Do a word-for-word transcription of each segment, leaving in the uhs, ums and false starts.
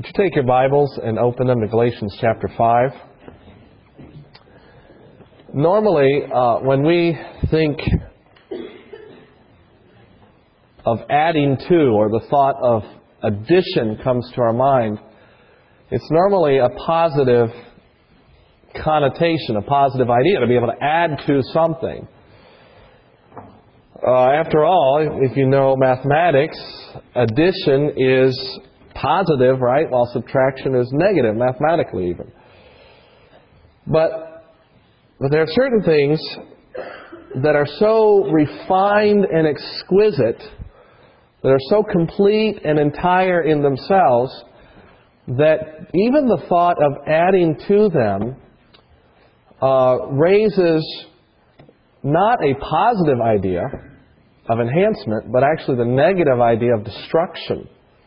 Would you take your Bibles and open them to Galatians chapter five? Normally, uh, when we think of adding to, or the thought of addition comes to our mind, it's normally a positive connotation, a positive idea, to be able to add to something. Uh, after all, if you know mathematics, addition is positive, right? While subtraction is negative, mathematically even. But, but there are certain things that are so refined and exquisite, that are so complete and entire in themselves, that even the thought of adding to them uh, raises not a positive idea of enhancement, but actually the negative idea of destruction.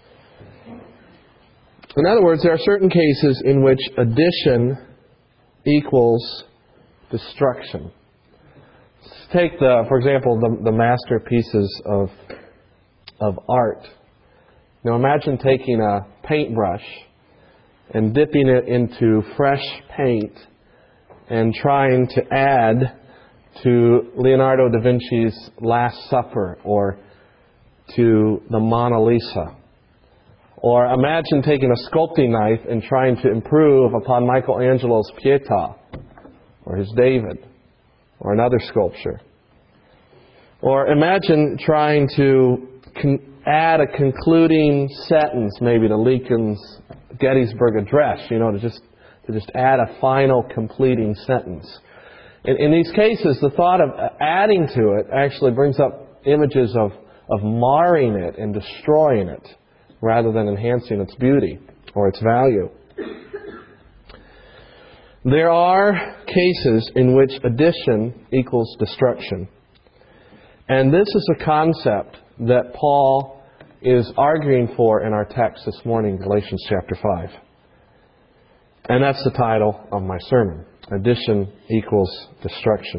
In other words, there are certain cases in which addition equals destruction. Let's take, the, for example, the, the masterpieces of, of art. Now imagine taking a paintbrush and dipping it into fresh paint and trying to add to Leonardo da Vinci's Last Supper or to the Mona Lisa. Or imagine taking a sculpting knife and trying to improve upon Michelangelo's Pietà or his David or another sculpture. Or imagine trying to con- add a concluding sentence maybe to Lincoln's Gettysburg Address, you know, to just to just add a final completing sentence. In, in these cases, the thought of adding to it actually brings up images of, of marring it and destroying it, rather than enhancing its beauty or its value. There are cases in which addition equals destruction. And this is a concept that Paul is arguing for in our text this morning, Galatians chapter five. And that's the title of my sermon, Addition Equals Destruction.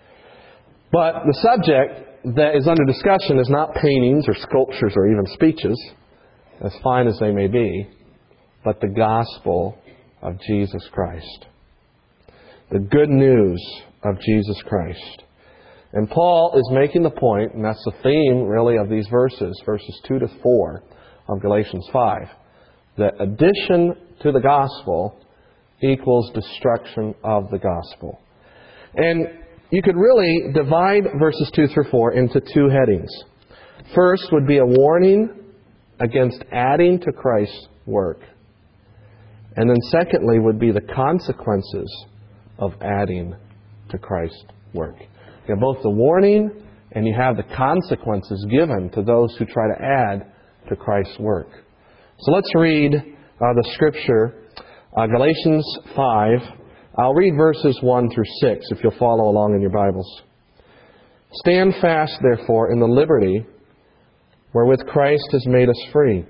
But the subject that is under discussion is not paintings or sculptures or even speeches, as fine as they may be, but the gospel of Jesus Christ. The good news of Jesus Christ. And Paul is making the point, and that's the theme really of these verses, verses two to four of Galatians five, that addition to the gospel equals destruction of the gospel. And you could really divide verses two through four into two headings. First would be a warning against adding to Christ's work. And then secondly would be the consequences of adding to Christ's work. You have both the warning and you have the consequences given to those who try to add to Christ's work. So let's read uh, the scripture, uh, Galatians five. I'll read verses one through six if you'll follow along in your Bibles. Stand fast, therefore, in the liberty wherewith Christ has made us free.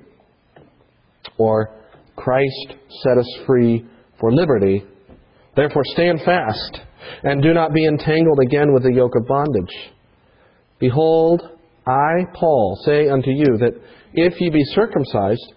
Or, Christ set us free for liberty. Therefore stand fast, and do not be entangled again with the yoke of bondage. Behold, I, Paul, say unto you that if ye be circumcised,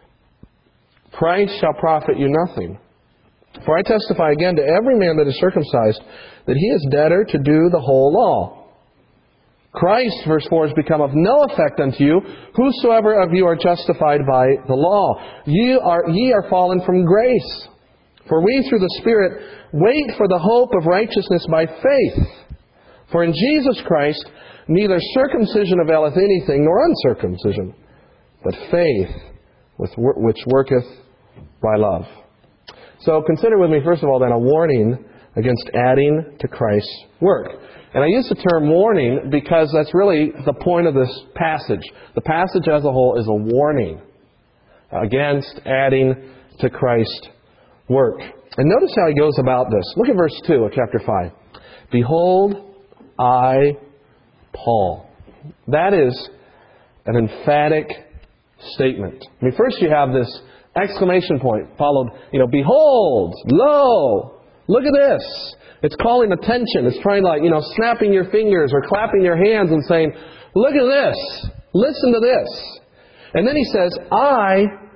Christ shall profit you nothing. For I testify again to every man that is circumcised, that he is debtor to do the whole law. Christ, verse four, has become of no effect unto you, whosoever of you are justified by the law. Ye are, ye are fallen from grace. For we through the Spirit wait for the hope of righteousness by faith. For in Jesus Christ neither circumcision availeth anything, nor uncircumcision, but faith which worketh by love. So consider with me, first of all, then, a warning against adding to Christ's work. And I use the term warning because that's really the point of this passage. The passage as a whole is a warning against adding to Christ's work. And notice how he goes about this. Look at verse two of chapter five. Behold, I, Paul. That is an emphatic statement. I mean, first you have this exclamation point followed, you know, behold, lo, look at this. It's calling attention. It's trying like, you know, snapping your fingers or clapping your hands and saying, look at this. Listen to this. And then he says, I,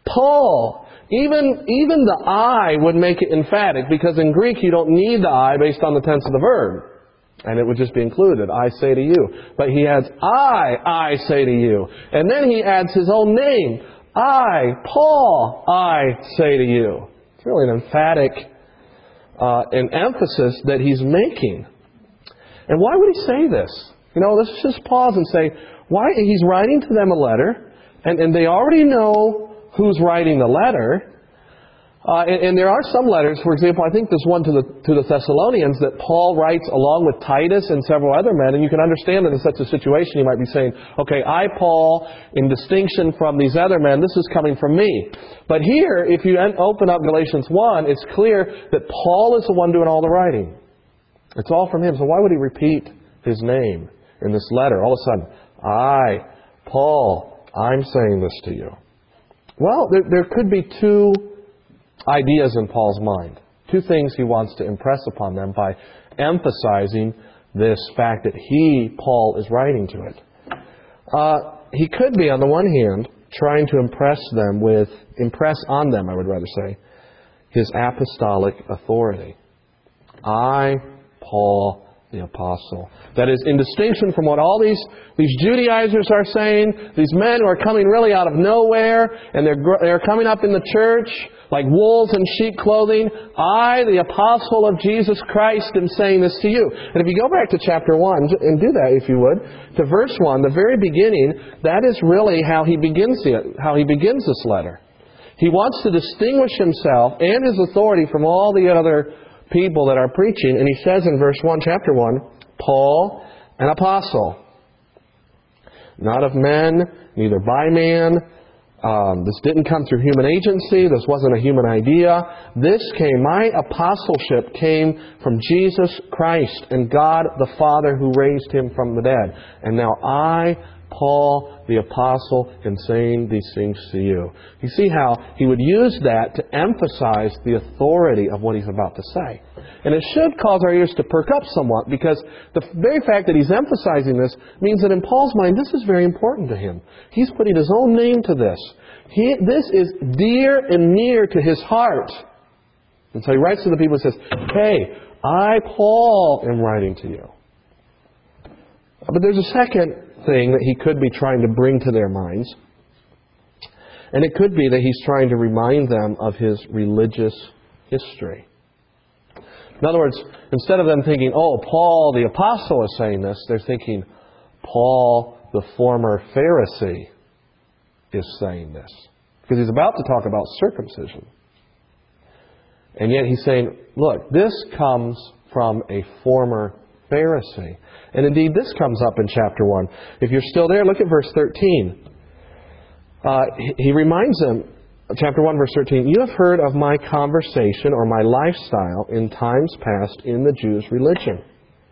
Paul. Even, even the I would make it emphatic, because in Greek you don't need the I based on the tense of the verb. And it would just be included, I say to you. But he adds, I, I say to you. And then he adds his own name. I, Paul, I say to you. It's really an emphatic uh, an emphasis that he's making. And why would he say this? You know, let's just pause and say, why? He's writing to them a letter, and, and they already know who's writing the letter. Uh, and, and there are some letters, for example, I think there's one to the to the Thessalonians that Paul writes along with Titus and several other men, and you can understand that in such a situation you might be saying, okay, I, Paul, in distinction from these other men, this is coming from me. But here, if you open up Galatians one, it's clear that Paul is the one doing all the writing. It's all from him, so why would he repeat his name in this letter? All of a sudden, I, Paul, I'm saying this to you. Well, there, there could be two ideas in Paul's mind. Two things he wants to impress upon them by emphasizing this fact that he, Paul, is writing to it. Uh, he could be, on the one hand, trying to impress them with, impress on them, I would rather say, his apostolic authority. I, Paul, the apostle. That is, in distinction from what all these, these Judaizers are saying, these men who are coming really out of nowhere, and they're, they're coming up in the church like wolves in sheep clothing, I, the apostle of Jesus Christ, am saying this to you. And if you go back to chapter one, and do that if you would, to verse one, the very beginning, that is really how he begins the, how he begins this letter. He wants to distinguish himself and his authority from all the other people that are preaching. And he says in verse one, chapter one, Paul, an apostle, not of men, neither by man. Um, this didn't come through human agency. This wasn't a human idea. This came, my apostleship came from Jesus Christ and God the Father who raised Him from the dead. And now I, Paul, the apostle, am saying these things to you. You see how he would use that to emphasize the authority of what he's about to say. And it should cause our ears to perk up somewhat, because the very fact that he's emphasizing this means that in Paul's mind, this is very important to him. He's putting his own name to this. He, this is dear and near to his heart. And so he writes to the people and says, hey, I, Paul, am writing to you. But there's a second thing that he could be trying to bring to their minds. And it could be that he's trying to remind them of his religious history. In other words, instead of them thinking, oh, Paul the apostle is saying this, they're thinking, Paul the former Pharisee is saying this. Because he's about to talk about circumcision. And yet he's saying, look, this comes from a former Pharisee. And indeed, this comes up in chapter one. If you're still there, look at verse thirteen. Uh, he reminds them, chapter one, verse thirteen, you have heard of my conversation or my lifestyle in times past in the Jews' religion.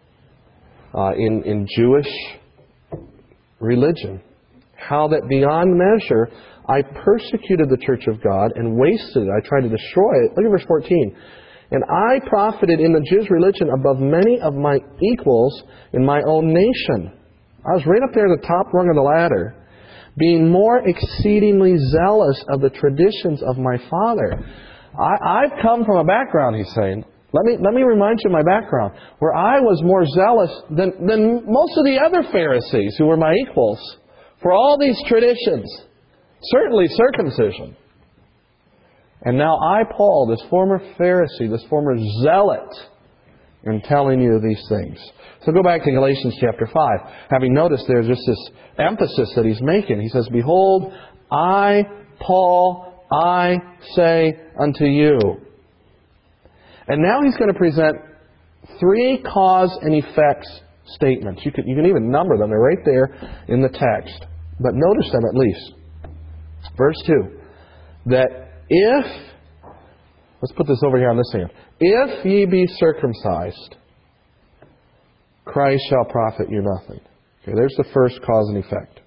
Uh, in, in Jewish religion. How that beyond measure I persecuted the church of God and wasted it. I tried to destroy it. Look at verse fourteen. And I profited in the Jews' religion above many of my equals in my own nation. I was right up there at the top rung of the ladder, being more exceedingly zealous of the traditions of my father. I, I've come from a background, he's saying. Let me, let me remind you of my background, where I was more zealous than, than most of the other Pharisees who were my equals for all these traditions. Certainly circumcision. And now I, Paul, this former Pharisee, this former zealot, am telling you these things. So go back to Galatians chapter five. Having noticed there's just this emphasis that he's making. He says, behold, I, Paul, I say unto you. And now he's going to present three cause and effects statements. You can, you can even number them. They're right there in the text. But notice them at least. Verse two. That if, let's put this over here on this hand. If ye be circumcised, Christ shall profit you nothing. Okay, there's the first cause and effect.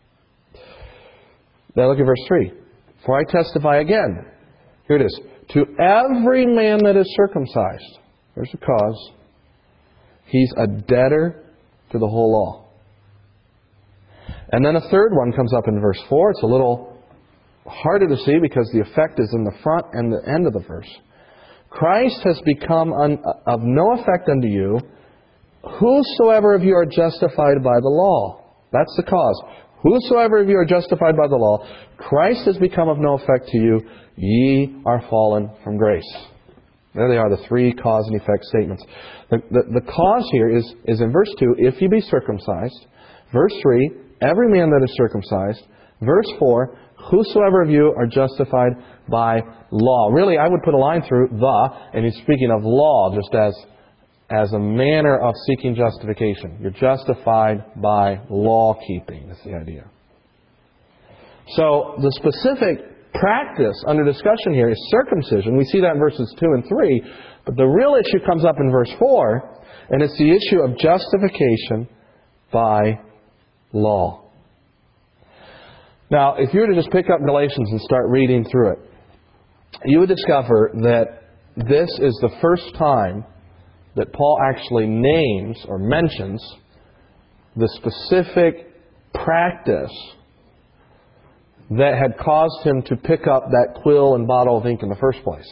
Now look at verse three. For I testify again. Here it is. To every man that is circumcised. There's the cause. He's a debtor to the whole law. And then a third one comes up in verse four. It's a little harder to see because the effect is in the front and the end of the verse. Christ has become un, of no effect unto you, whosoever of you are justified by the law. That's the cause. Whosoever of you are justified by the law, Christ has become of no effect to you, ye are fallen from grace. There they are, the three cause and effect statements. The, the, the cause here is, is in verse two, if you be circumcised. Verse three, every man that is circumcised. Verse four, whosoever of you are justified by law. Really, I would put a line through the, and he's speaking of law just as, as a manner of seeking justification. You're justified by law keeping. That's the idea. So the specific practice under discussion here is circumcision. We see that in verses two and three. But the real issue comes up in verse four, and it's the issue of justification by law. Now, if you were to just pick up Galatians and start reading through it, you would discover that this is the first time that Paul actually names or mentions the specific practice that had caused him to pick up that quill and bottle of ink in the first place.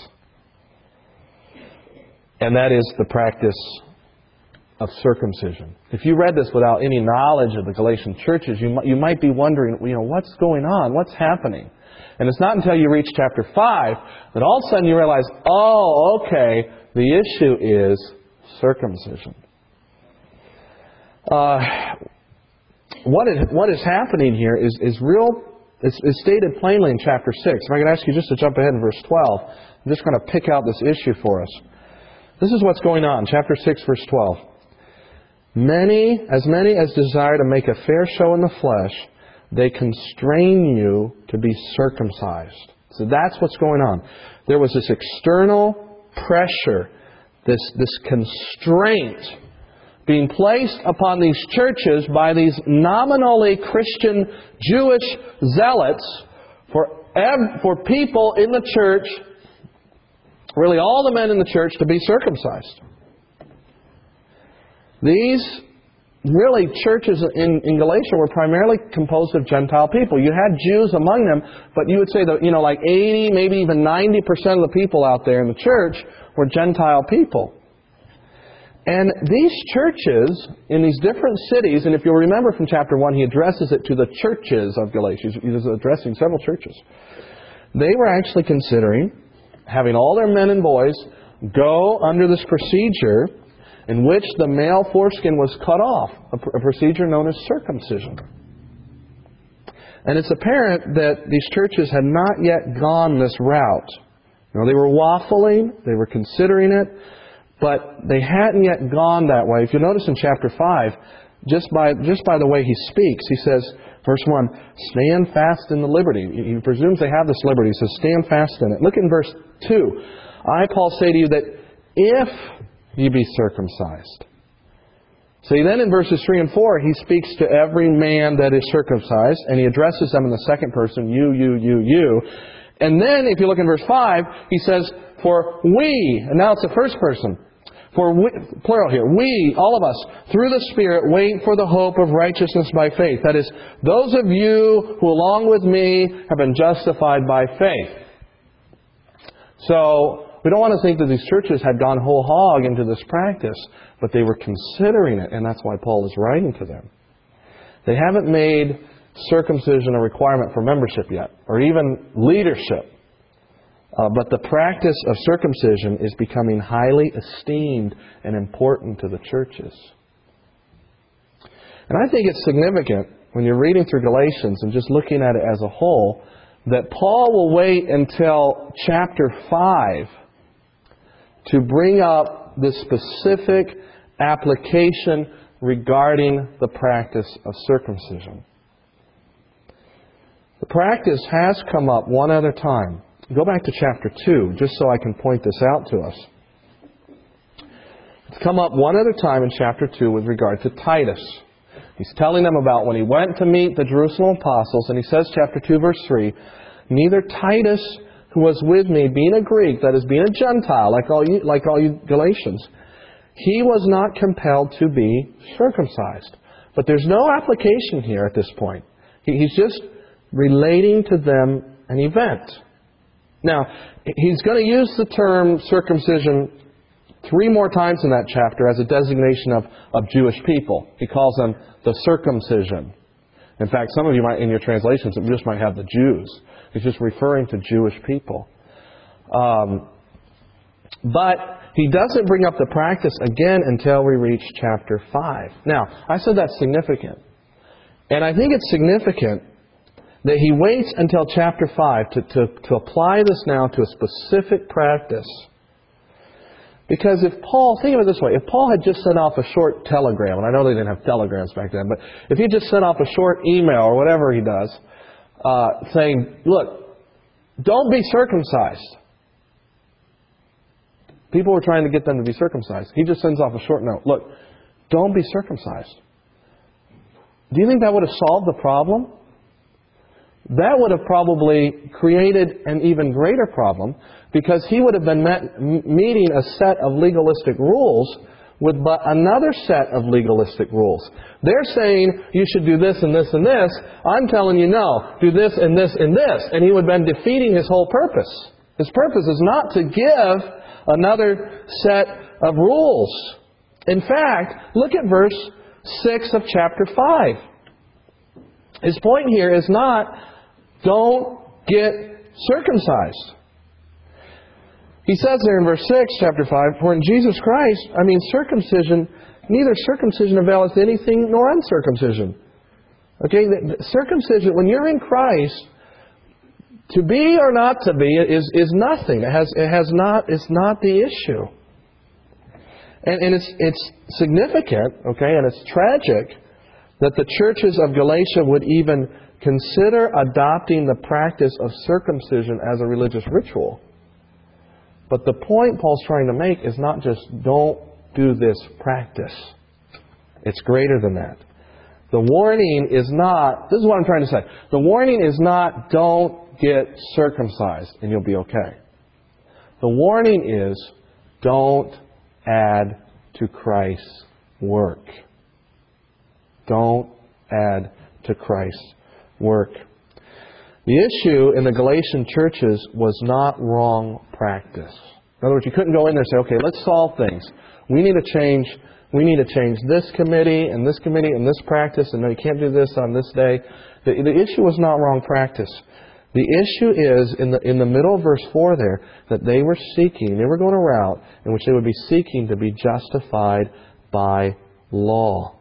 And that is the practice of circumcision. If you read this without any knowledge of the Galatian churches, you might, you might be wondering, you know, what's going on? What's happening? And it's not until you reach chapter five that all of a sudden you realize, oh, okay, the issue is circumcision. Uh, what is what is happening here is, is real. It's, it's stated plainly in chapter six. If I could ask you just to jump ahead in verse twelve, I'm just going to pick out this issue for us. This is what's going on. Chapter six, verse twelve. Many, as many as desire to make a fair show in the flesh, they constrain you to be circumcised. So that's what's going on. There was this external pressure, this, this constraint being placed upon these churches by these nominally Christian Jewish zealots for, for people in the church, really all the men in the church, to be circumcised. These really churches in, in Galatia were primarily composed of Gentile people. You had Jews among them, but you would say that, you know, like eighty, maybe even ninety percent of the people out there in the church were Gentile people. And these churches in these different cities, and if you'll remember from chapter one, he addresses it to the churches of Galatia. He was addressing several churches. They were actually considering having all their men and boys go under this procedure in which the male foreskin was cut off, a, pr- a procedure known as circumcision. And it's apparent that these churches had not yet gone this route. Now, they were waffling, they were considering it, but they hadn't yet gone that way. If you notice in chapter five, just by just by the way he speaks, he says, verse one, stand fast in the liberty. He presumes they have this liberty. He says, stand fast in it. Look in verse two. I, Paul, say to you that if you be circumcised. See, then in verses three and four, he speaks to every man that is circumcised, and he addresses them in the second person, you, you, you, you. And then, if you look in verse five, he says, for we, and now it's the first person, for we, plural here, we, all of us, through the Spirit, wait for the hope of righteousness by faith. That is, those of you who, along with me, have been justified by faith. So, we don't want to think that these churches had gone whole hog into this practice, but they were considering it, and that's why Paul is writing to them. They haven't made circumcision a requirement for membership yet, or even leadership. Uh, but the practice of circumcision is becoming highly esteemed and important to the churches. And I think it's significant when you're reading through Galatians and just looking at it as a whole, that Paul will wait until chapter five to bring up the specific application regarding the practice of circumcision. The practice has come up one other time. Go back to chapter two, just so I can point this out to us. It's come up one other time in chapter two with regard to Titus. He's telling them about when he went to meet the Jerusalem apostles, and he says, chapter two, verse three, neither Titus, who was with me, being a Greek, that is, being a Gentile, like all you, like all you Galatians, he was not compelled to be circumcised. But there's no application here at this point. He, he's just relating to them an event. Now, he's going to use the term circumcision three more times in that chapter as a designation of, of Jewish people. He calls them the circumcision. In fact, some of you might, in your translations, it just might have the Jews. He's just referring to Jewish people. Um, but he doesn't bring up the practice again until we reach chapter five. Now, I said that's significant. And I think it's significant that he waits until chapter five to, to, to apply this now to a specific practice. Because if Paul, think of it this way, if Paul had just sent off a short telegram, and I know they didn't have telegrams back then, but if he just sent off a short email or whatever he does, uh, saying, look, don't be circumcised. People were trying to get them to be circumcised. He just sends off a short note. Look, don't be circumcised. Do you think that would have solved the problem? That would have probably created an even greater problem, because he would have been met, meeting a set of legalistic rules with but another set of legalistic rules. They're saying you should do this and this and this. I'm telling you no, do this and this and this. And he would have been defeating his whole purpose. His purpose is not to give another set of rules. In fact, look at verse six of chapter five. His point here is not, don't get circumcised. He says there in verse six, chapter five, for in Jesus Christ, I mean circumcision, neither circumcision availeth anything nor uncircumcision. Okay, the, the circumcision, when you're in Christ, to be or not to be is, is nothing. It has, it has not, it's not the issue. And, and it's, it's significant, okay, and it's tragic that the churches of Galatia would even consider adopting the practice of circumcision as a religious ritual. But the point Paul's trying to make is not just don't do this practice. It's greater than that. The warning is not, this is what I'm trying to say. The warning is not don't get circumcised and you'll be okay. The warning is don't add to Christ's work. Don't add to Christ's work. The issue in the Galatian churches was not wrong practice. In other words, you couldn't go in there and say, okay, let's solve things. We need to change we need to change this committee and this committee and this practice, and no, you can't do this on this day. The, the issue was not wrong practice. The issue is, in the in the middle of verse four there, that they were seeking, they were going a route in which they would be seeking to be justified by law.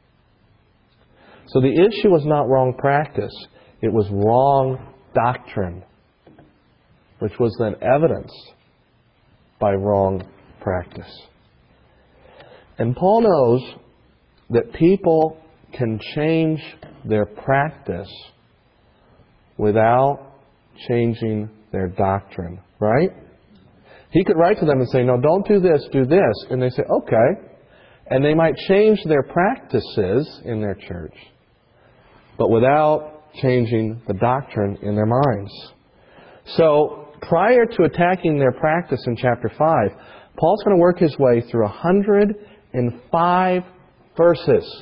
So the issue was not wrong practice. It was wrong doctrine, which was then evidenced by wrong practice. And Paul knows that people can change their practice without changing their doctrine, right? He could write to them and say, no, don't do this, do this. And they say, okay. And they might change their practices in their church, but without changing the doctrine in their minds. So, prior to attacking their practice in chapter five, Paul's going to work his way through one hundred five verses,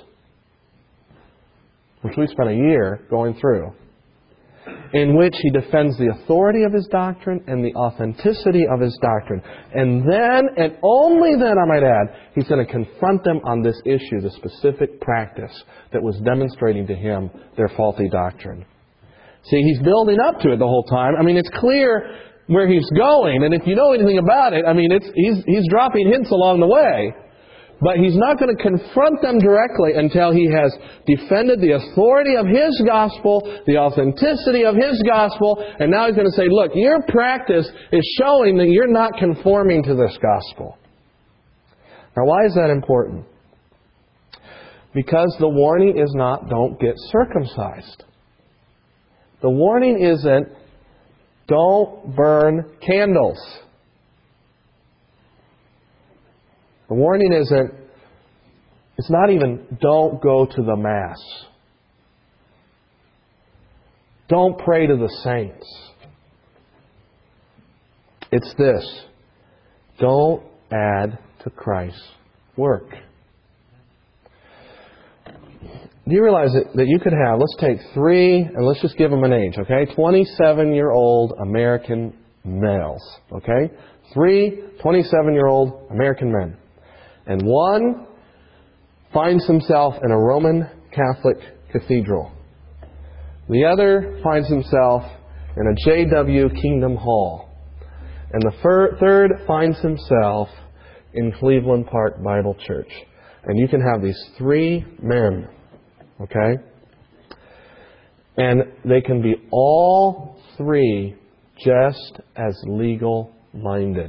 which we spent a year going through, in which he defends the authority of his doctrine and the authenticity of his doctrine. And then, and only then, I might add, he's going to confront them on this issue, the specific practice that was demonstrating to him their faulty doctrine. See, he's building up to it the whole time. I mean, it's clear where he's going, and if you know anything about it, I mean, it's, he's, he's dropping hints along the way. But he's not going to confront them directly until he has defended the authority of his gospel, the authenticity of his gospel, and now he's going to say, look, your practice is showing that you're not conforming to this gospel. Now, why is that important? Because the warning is not, don't get circumcised. The warning isn't, don't burn candles. The warning isn't, it's not even, don't go to the Mass. Don't pray to the saints. It's this, don't add to Christ's work. do you realize that, that you could have, let's take three, and let's just give them an age, okay? twenty-seven-year-old American males, okay? Three twenty-seven-year-old American men. And one finds himself in a Roman Catholic cathedral. The other finds himself in a J W Kingdom Hall. And the fir- third finds himself in Cleveland Park Bible Church. And you can have these three men, okay? And they can be all three just as legal-minded.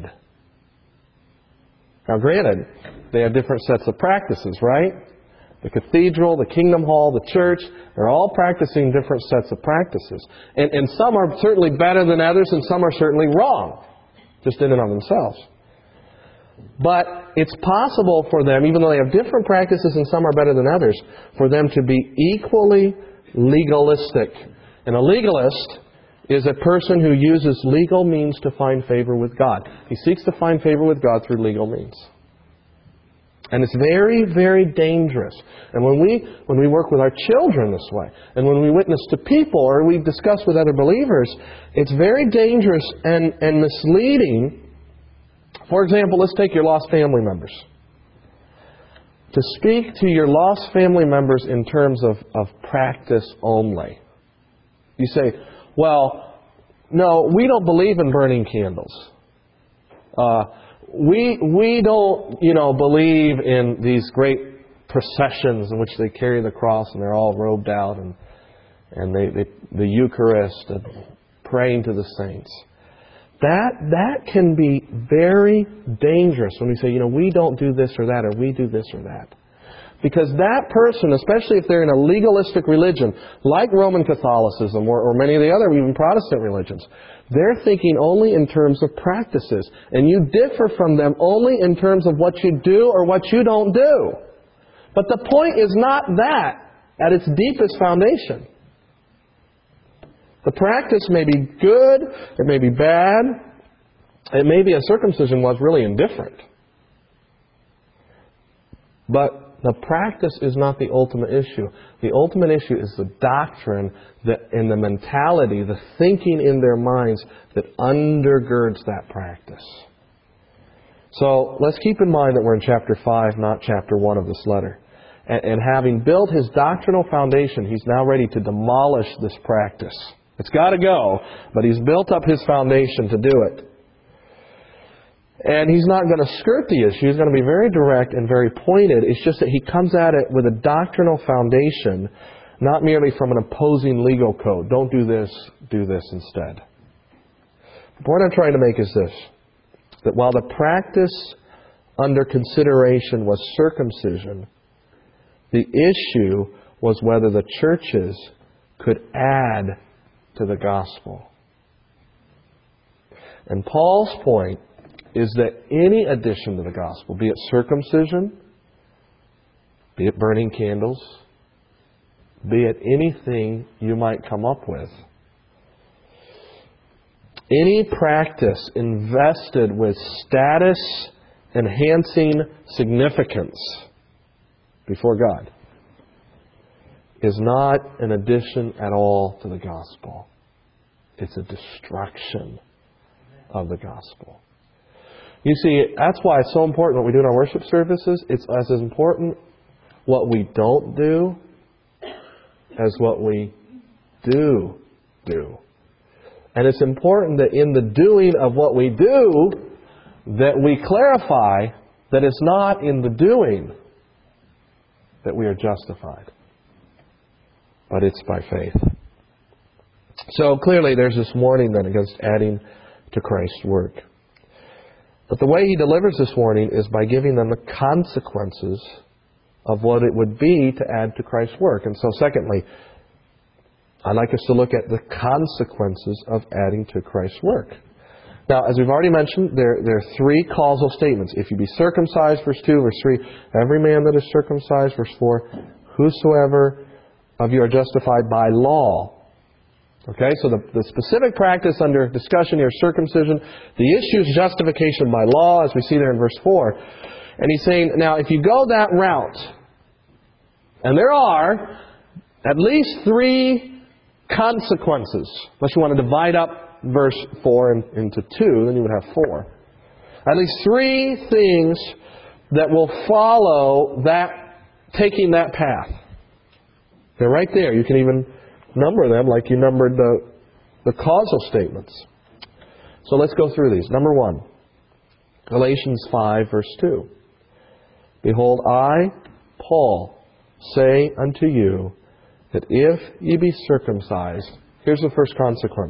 Now granted, they have different sets of practices, right? The cathedral, the Kingdom Hall, the church, they're all practicing different sets of practices. And, and some are certainly better than others, and some are certainly wrong, just in and of themselves. But it's possible for them, even though they have different practices and some are better than others, for them to be equally legalistic. And a legalist is a person who uses legal means to find favor with God. He seeks to find favor with God through legal means. And it's very, very dangerous. And when we when we work with our children this way, and when we witness to people, or we discuss with other believers, it's very dangerous and, and misleading. For example, let's take your lost family members. To speak to your lost family members in terms of, of practice only. You say, well, no, we don't believe in burning candles. Uh, we we don't, you know, believe in these great processions in which they carry the cross and they're all robed out and and they, they the Eucharist and praying to the saints. That that can be very dangerous when we say, you know, we don't do this or that, or we do this or that. Because that person, especially if they're in a legalistic religion, like Roman Catholicism or, or many of the other even Protestant religions, they're thinking only in terms of practices. And you differ from them only in terms of what you do or what you don't do. But the point is not that at its deepest foundation. The practice may be good, it may be bad, it may be a circumcision was really indifferent. But the practice is not the ultimate issue. The ultimate issue is the doctrine that, and the mentality, the thinking in their minds that undergirds that practice. So let's keep in mind that we're in chapter five, not chapter one of this letter. And, and having built his doctrinal foundation, he's now ready to demolish this practice. It's got to go, but he's built up his foundation to do it. And he's not going to skirt the issue. He's going to be very direct and very pointed. It's just that he comes at it with a doctrinal foundation, not merely from an opposing legal code. Don't do this, do this instead. The point I'm trying to make is this, that while the practice under consideration was circumcision, the issue was whether the churches could add to the gospel. And Paul's point is that any addition to the gospel, be it circumcision, be it burning candles, be it anything you might come up with, any practice invested with status-enhancing significance before God is not an addition at all to the gospel. It's a destruction of the gospel. You see, that's why it's so important what we do in our worship services. It's as important what we don't do as what we do do. And it's important that in the doing of what we do, that we clarify that it's not in the doing that we are justified, but it's by faith. So clearly there's this warning then against adding to Christ's work. But the way he delivers this warning is by giving them the consequences of what it would be to add to Christ's work. And so secondly, I'd like us to look at the consequences of adding to Christ's work. Now, as we've already mentioned, there, there are three causal statements. If you be circumcised, verse two, verse three, every man that is circumcised, verse four, whosoever of you are justified by law. Okay, so the, the specific practice under discussion here is circumcision. The issue is justification by law, as we see there in verse four. And he's saying, now, if you go that route, and there are At least three consequences. Unless you want to divide up verse four into two, then you would have four. At least three things that will follow that, taking that path. They're right there. You can even number them like you numbered the, the causal statements. So let's go through these. Number one, Galatians five, verse two. Behold, I, Paul, say unto you that if ye be circumcised, here's the first consequence.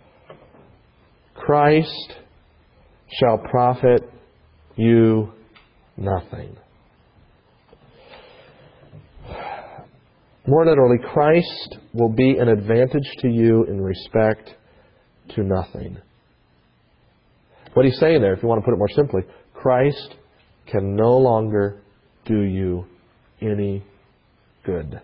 Christ shall profit you nothing. More literally, Christ will be an advantage to you in respect to nothing. What he's saying there, if you want to put it more simply, Christ can no longer do you any good.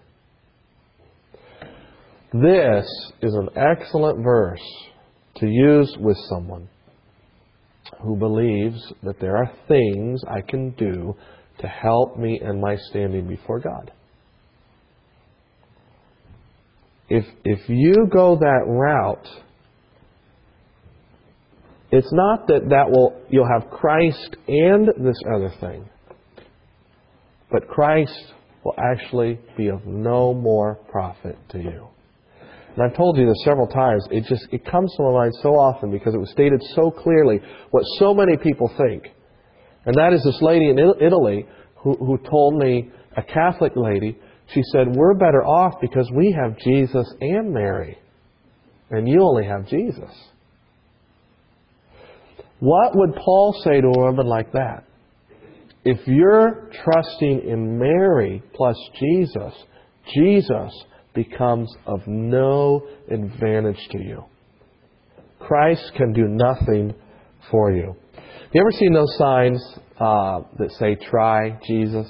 This is an excellent verse to use with someone who believes that there are things I can do to help me in my standing before God. If if you go that route, it's not that that will you'll have Christ and this other thing, but Christ will actually be of no more profit to you. And I've told you this several times. It just it comes to my mind so often because it was stated so clearly what so many people think. And that is this lady in Italy who, who told me, a Catholic lady, she said, we're better off because we have Jesus and Mary. And you only have Jesus. What would Paul say to a woman like that? If you're trusting in Mary plus Jesus, Jesus becomes of no advantage to you. Christ can do nothing for you. You ever seen those signs uh, that say, try Jesus?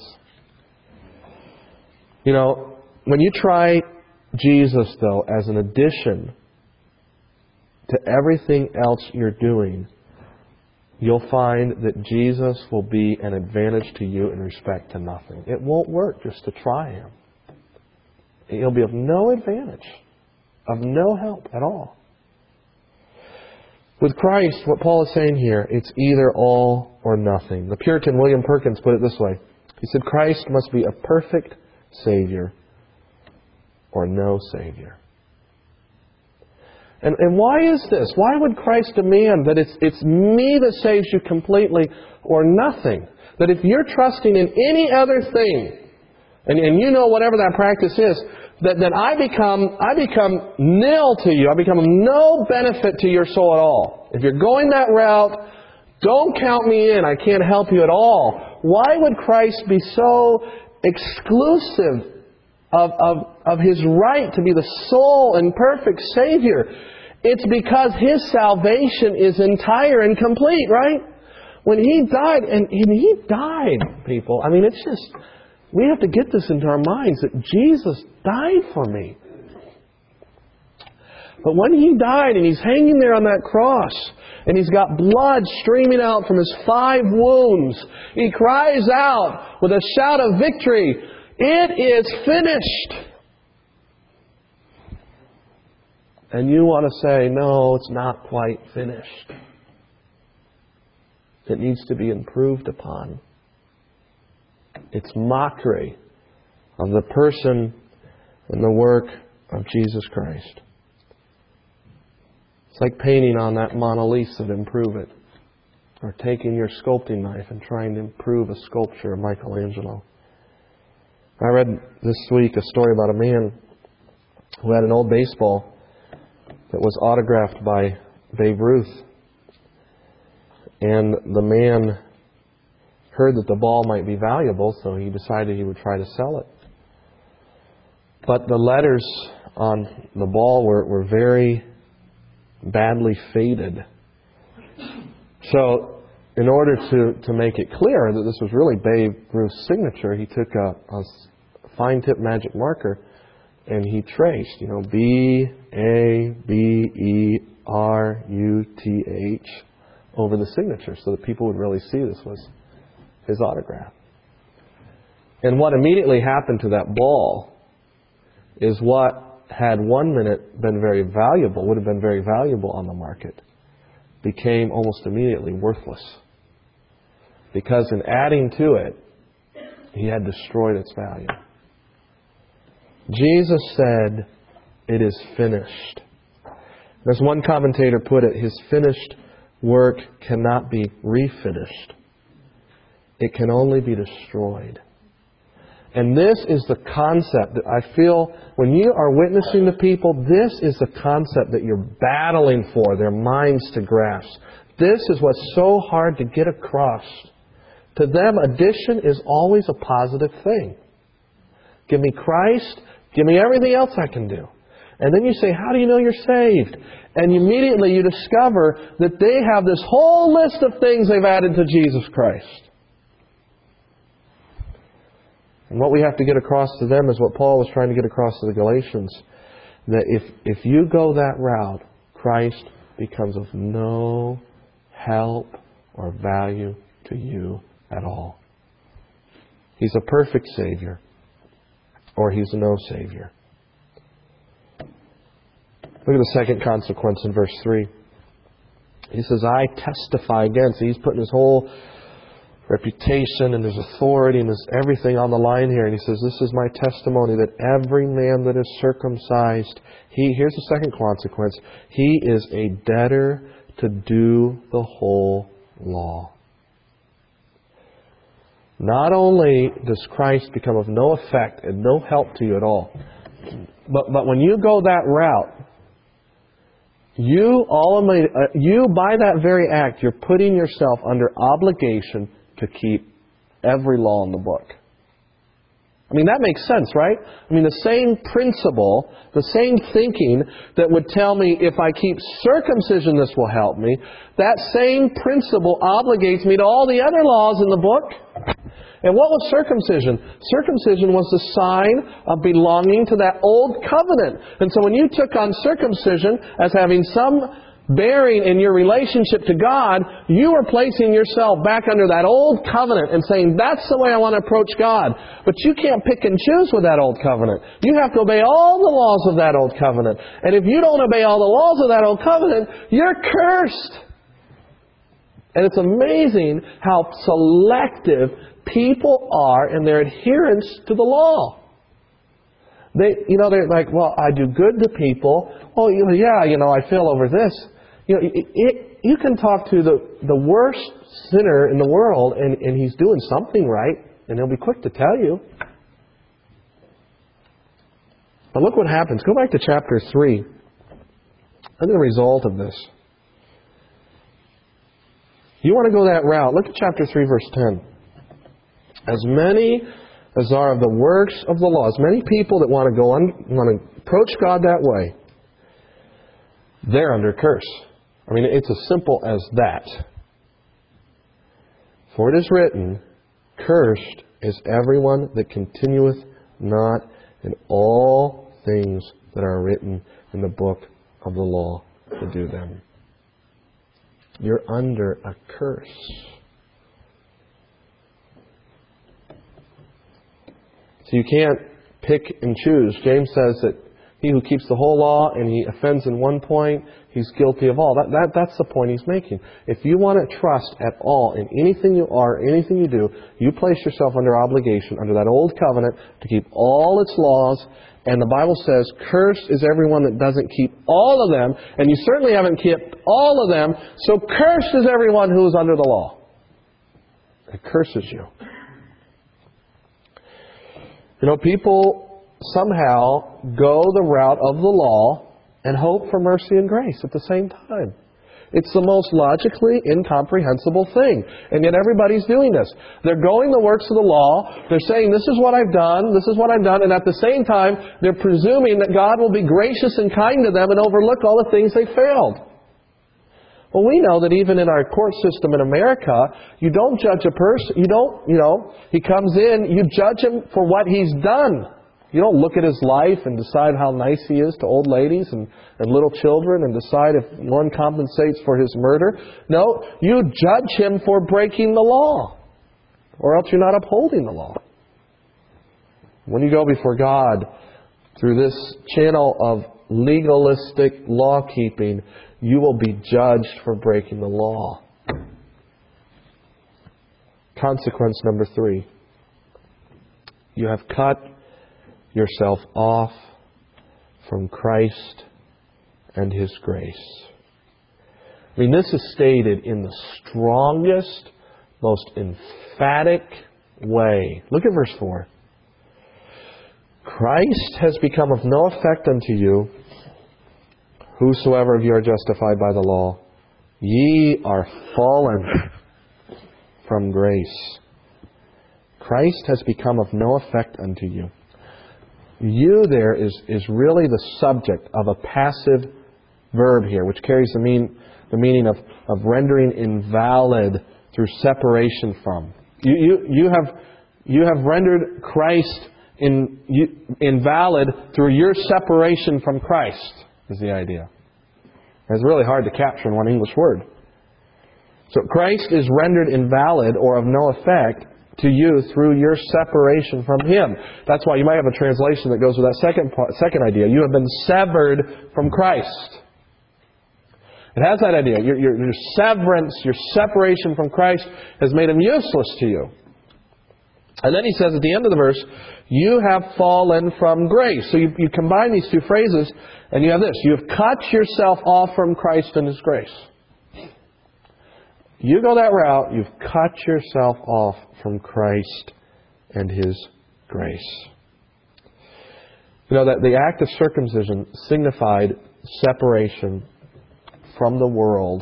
You know, when you try Jesus, though, as an addition to everything else you're doing, you'll find that Jesus will be an advantage to you in respect to nothing. It won't work just to try Him. He'll be of no advantage, of no help at all. With Christ, what Paul is saying here, it's either all or nothing. The Puritan William Perkins put it this way. He said, Christ must be a perfect Savior or no Savior. And, and why is this? Why would Christ demand that it's, it's me that saves you completely or nothing? That if you're trusting in any other thing, and, and you know whatever that practice is, that, that I become I become nil to you. I become of no benefit to your soul at all. If you're going that route, don't count me in. I can't help you at all. Why would Christ be so exclusive of, of, of His right to be the sole and perfect Savior? It's because His salvation is entire and complete, right? When He died, and, and He died, people, I mean, it's just, we have to get this into our minds that Jesus died for me. But when He died and He's hanging there on that cross, and He's got blood streaming out from His five wounds, He cries out with a shout of victory, "It is finished." And you want to say, no, it's not quite finished. It needs to be improved upon. It's mockery of the person and the work of Jesus Christ. It's like painting on that Mona Lisa to improve it. Or taking your sculpting knife and trying to improve a sculpture of Michelangelo. I read this week a story about a man who had an old baseball that was autographed by Babe Ruth. And the man heard that the ball might be valuable, so he decided he would try to sell it. But the letters on the ball were, were very badly faded. So, in order to, to make it clear that this was really Babe Ruth's signature, he took a, a fine-tip magic marker and he traced, you know, B A B E R U T H over the signature so that people would really see this was his autograph. And what immediately happened to that ball is what had one minute been very valuable, would have been very valuable on the market, became almost immediately worthless. Because in adding to it, he had destroyed its value. Jesus said, "It is finished." As one commentator put it, His finished work cannot be refinished. It can only be destroyed. And this is the concept that I feel when you are witnessing to people, this is the concept that you're battling for their minds to grasp. This is what's so hard to get across. To them, addition is always a positive thing. Give me Christ, give me everything else I can do. And then you say, how do you know you're saved? And immediately you discover that they have this whole list of things they've added to Jesus Christ. And what we have to get across to them is what Paul was trying to get across to the Galatians. That if, if you go that route, Christ becomes of no help or value to you at all. He's a perfect Savior, or He's no Savior. Look at the second consequence in verse three. He says, I testify against. He's putting his whole reputation and His authority and His everything on the line here. And he says, this is my testimony that every man that is circumcised, he, here's the second consequence, he is a debtor to do the whole law. Not only does Christ become of no effect and no help to you at all, but, but when you go that route, you, ultimately, uh, you by that very act, you're putting yourself under obligation to keep every law in the book. I mean, that makes sense, right? I mean, the same principle, the same thinking that would tell me if I keep circumcision, this will help me, that same principle obligates me to all the other laws in the book. And what was circumcision? Circumcision was the sign of belonging to that old covenant. And so when you took on circumcision as having some bearing in your relationship to God, you are placing yourself back under that old covenant and saying, that's the way I want to approach God. But you can't pick and choose with that old covenant. You have to obey all the laws of that old covenant. And if you don't obey all the laws of that old covenant, you're cursed. And it's amazing how selective people are in their adherence to the law. They, you know, they're like, well, I do good to people. Well, you know, yeah, you know, I fail over this. You know, it, it, you can talk to the, the worst sinner in the world, and, and he's doing something right, and he'll be quick to tell you. But look what happens. Go back to chapter three. Look at the result of this. You want to go that route. Look at chapter three, verse ten. As many as are of the works of the law, as many people that want to go on, want to approach God that way, they're under curse. I mean, it's as simple as that. For it is written, cursed is everyone that continueth not in all things that are written in the book of the law to do them. You're under a curse. So you can't pick and choose. James says that he who keeps the whole law and he offends in one point, he's guilty of all. That, that, that's the point he's making. If you want to trust at all in anything you are, anything you do, you place yourself under obligation, under that old covenant, to keep all its laws. And the Bible says, cursed is everyone that doesn't keep all of them. And you certainly haven't kept all of them. So cursed is everyone who is under the law. It curses you. You know, people somehow go the route of the law and hope for mercy and grace at the same time. It's the most logically incomprehensible thing. And yet everybody's doing this. They're going the works of the law. They're saying, this is what I've done, this is what I've done. And at the same time, they're presuming that God will be gracious and kind to them and overlook all the things they failed. Well, we know that even in our court system in America, you don't judge a person, you don't, you know, he comes in, you judge him for what he's done. You don't look at his life and decide how nice he is to old ladies and, and little children and decide if one compensates for his murder. No, you judge him for breaking the law, or else you're not upholding the law. When you go before God, through this channel of legalistic law-keeping, you will be judged for breaking the law. Consequence number three. You have cut yourself off from Christ and His grace. I mean, this is stated in the strongest, most emphatic way. Look at verse four. Christ has become of no effect unto you, whosoever of you are justified by the law. Ye are fallen from grace. Christ has become of no effect unto you. You there is, is really the subject of a passive verb here, which carries the mean the meaning of, of rendering invalid through separation from. You you you have you have rendered Christ in, you, invalid through your separation from Christ, is the idea. It's really hard to capture in one English word. So Christ is rendered invalid or of no effect to you through your separation from Him. That's why you might have a translation that goes with that second second idea. You have been severed from Christ. It has that idea. Your, your, your severance, your separation from Christ has made Him useless to you. And then he says at the end of the verse, you have fallen from grace. So you, you combine these two phrases and you have this. You have cut yourself off from Christ and His grace. You go that route, you've cut yourself off from Christ and His grace. You know that the act of circumcision signified separation from the world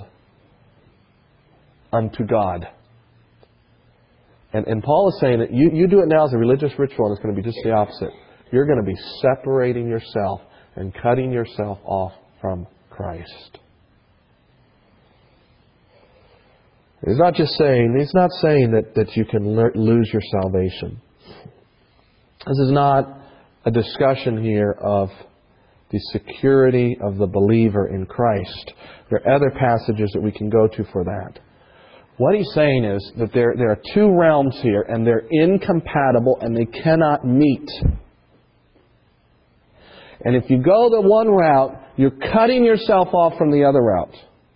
unto God. And, and Paul is saying that you, you do it now as a religious ritual and it's going to be just the opposite. You're going to be separating yourself and cutting yourself off from Christ. He's not just saying, he's not saying that, that you can le- lose your salvation. This is not a discussion here of the security of the believer in Christ. There are other passages that we can go to for that. What he's saying is that there, there are two realms here and they're incompatible and they cannot meet. And if you go the one route, you're cutting yourself off from the other route.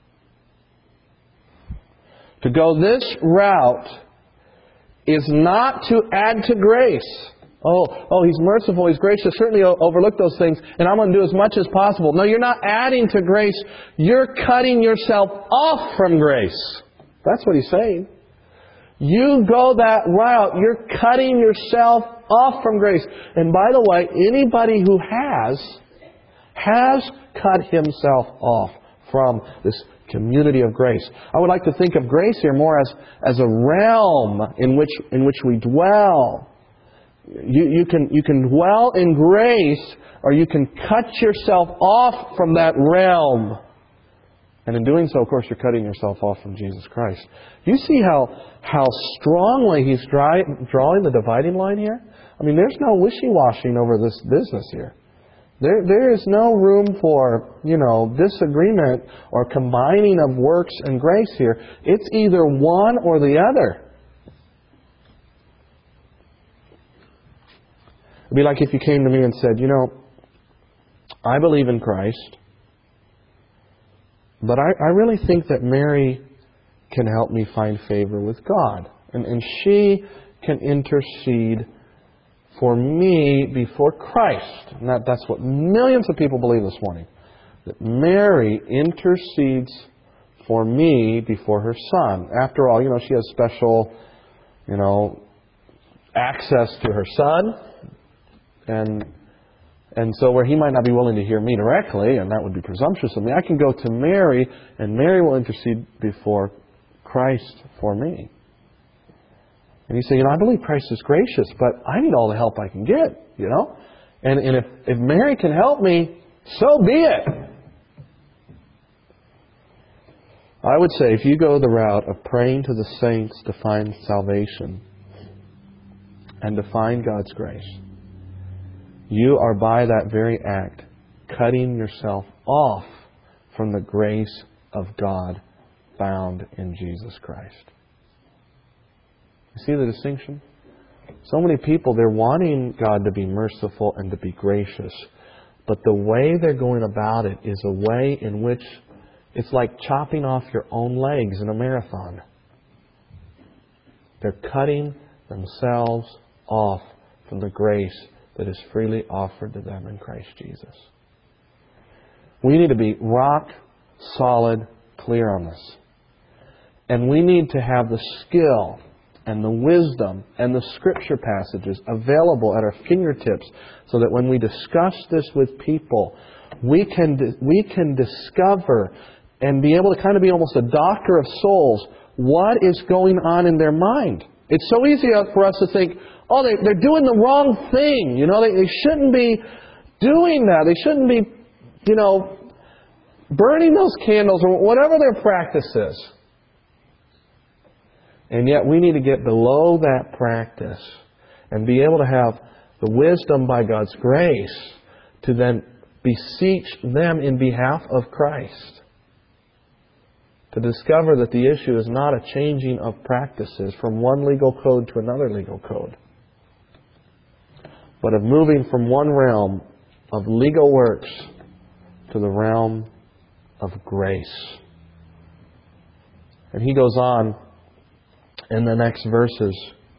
To go this route is not to add to grace. Oh, oh, He's merciful, He's gracious. Certainly overlook those things, and I'm going to do as much as possible. No, you're not adding to grace. You're cutting yourself off from grace. That's what he's saying. You go that route, you're cutting yourself off from grace. And by the way, anybody who has, has cut himself off from this community of grace. I would like to think of grace here more as, as a realm in which, in which we dwell. You, you can, you can dwell in grace, or you can cut yourself off from that realm. And in doing so, of course, you're cutting yourself off from Jesus Christ. You see how, how strongly he's dry, drawing the dividing line here? I mean, there's no wishy-washing over this business here. There, there is no room for, you know, disagreement or combining of works and grace here. It's either one or the other. It'd be like if you came to me and said, you know, I believe in Christ, but I, I really think that Mary can help me find favor with God. And, and she can intercede for me before Christ. And that, that's what millions of people believe this morning. That Mary intercedes for me before her Son. After all, you know, she has special, you know, access to her Son. And and so where He might not be willing to hear me directly, and that would be presumptuous of me, I can go to Mary, and Mary will intercede before Christ for me. And you say, you know, I believe Christ is gracious, but I need all the help I can get, you know. And, and if, if Mary can help me, so be it. I would say if you go the route of praying to the saints to find salvation and to find God's grace, you are by that very act cutting yourself off from the grace of God found in Jesus Christ. You see the distinction? So many people, they're wanting God to be merciful and to be gracious. But the way they're going about it is a way in which it's like chopping off your own legs in a marathon. They're cutting themselves off from the grace that is freely offered to them in Christ Jesus. We need to be rock solid clear on this. And we need to have the skill and the wisdom and the Scripture passages available at our fingertips so that when we discuss this with people, we can we can discover and be able to kind of be almost a doctor of souls what is going on in their mind. It's so easy for us to think, oh, they, they're doing the wrong thing. You know, they, they shouldn't be doing that. They shouldn't be, you know, burning those candles or whatever their practice is. And yet we need to get below that practice and be able to have the wisdom by God's grace to then beseech them in behalf of Christ. To discover that the issue is not a changing of practices from one legal code to another legal code, but of moving from one realm of legal works to the realm of grace. And he goes on in the next verses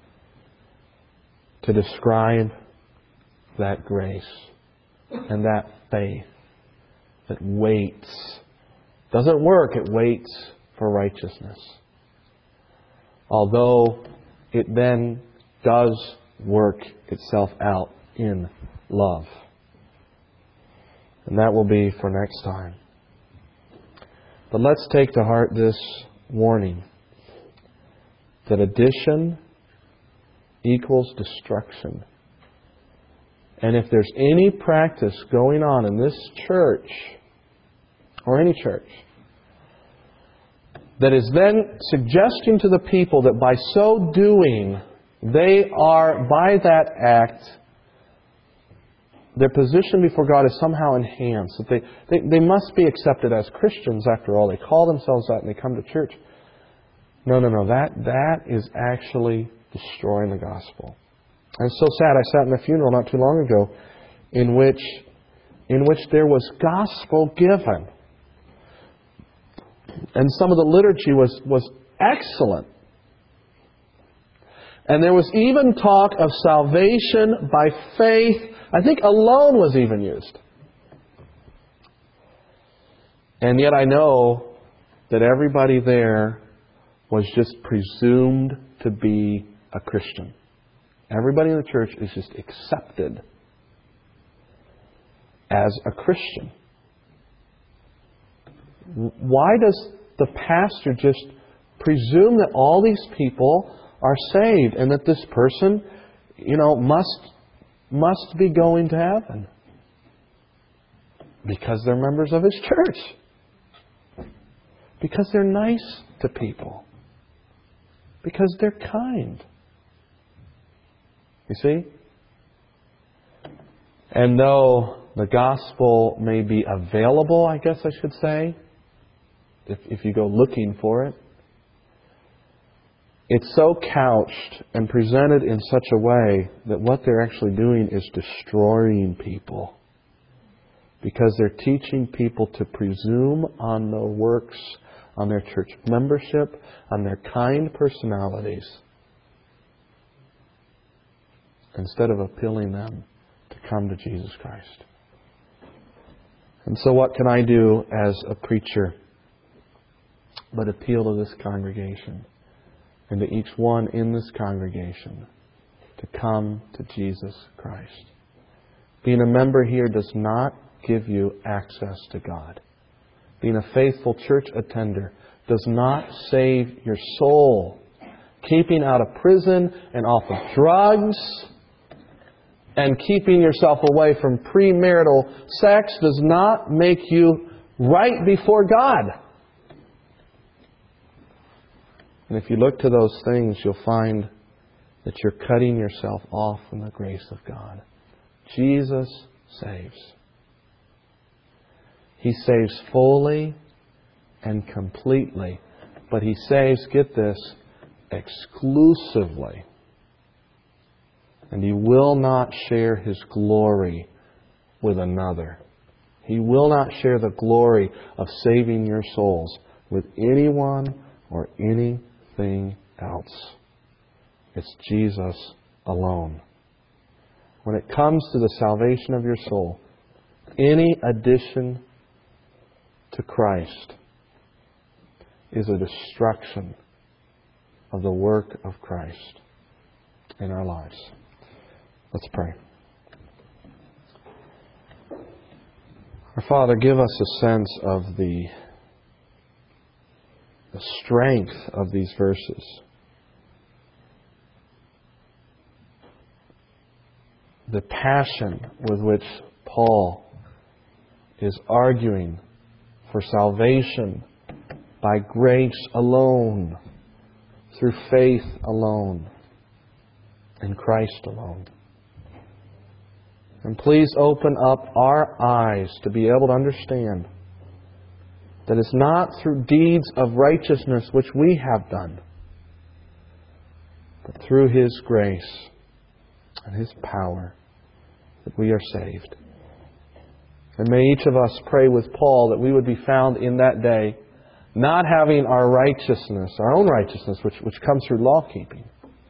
to describe that grace and that faith that waits. Doesn't work, it waits for righteousness. Although it then does work itself out in love. And that will be for next time. But let's take to heart this warning that addition equals destruction. And if there's any practice going on in this church, or any church, that is then suggesting to the people that by so doing, they are, by that act, their position before God is somehow enhanced. That they, they, they must be accepted as Christians after all. They call themselves that and they come to church. No, no, no. That that is actually destroying the gospel. And it's so sad. I sat in a funeral not too long ago in which in which there was gospel given. And some of the liturgy was, was excellent. And there was even talk of salvation by faith. I think alone was even used. And yet I know that everybody there was just presumed to be a Christian. Everybody in the church is just accepted as a Christian. Why does the pastor just presume that all these people are saved and that this person, you know, must must be going to heaven? Because they're members of his church. Because they're nice to people. Because they're kind. You see? And though the gospel may be available, I guess I should say, if, if you go looking for it, it's so couched and presented in such a way that what they're actually doing is destroying people. Because they're teaching people to presume on their works, on their church membership, on their kind personalities, instead of appealing them to come to Jesus Christ. And so what can I do as a preacher but appeal to this congregation and to each one in this congregation to come to Jesus Christ? Being a member here does not give you access to God. Being a faithful church attender does not save your soul. Keeping out of prison and off of drugs and keeping yourself away from premarital sex does not make you right before God. And if you look to those things, you'll find that you're cutting yourself off from the grace of God. Jesus saves. He saves fully and completely. But He saves, get this, exclusively And He will not share His glory with another. He will not share the glory of saving your souls with anyone or anything else. It's Jesus alone. When it comes to the salvation of your soul, any addition to Christ is a destruction of the work of Christ in our lives. Let's pray. Our Father, give us a sense of the, the strength of these verses. The passion with which Paul is arguing for salvation by grace alone, through faith alone, in Christ alone. And please open up our eyes to be able to understand that it's not through deeds of righteousness which we have done, but through His grace and His power that we are saved. And may each of us pray with Paul that we would be found in that day not having our righteousness, our own righteousness, which, which comes through law keeping,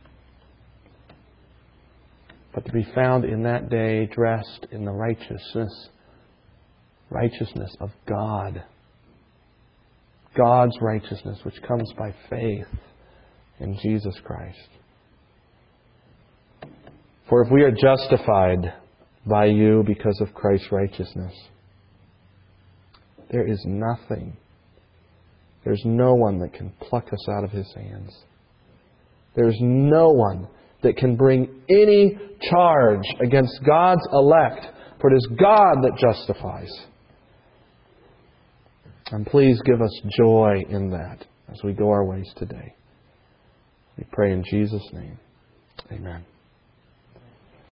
but to be found in that day dressed in the righteousness, righteousness of God. God's righteousness, which comes by faith in Jesus Christ. For if we are justified by You because of Christ's righteousness, there is nothing, there's no one that can pluck us out of His hands. There's no one that can bring any charge against God's elect, for it is God that justifies. And please give us joy in that as we go our ways today. We pray in Jesus' name. Amen.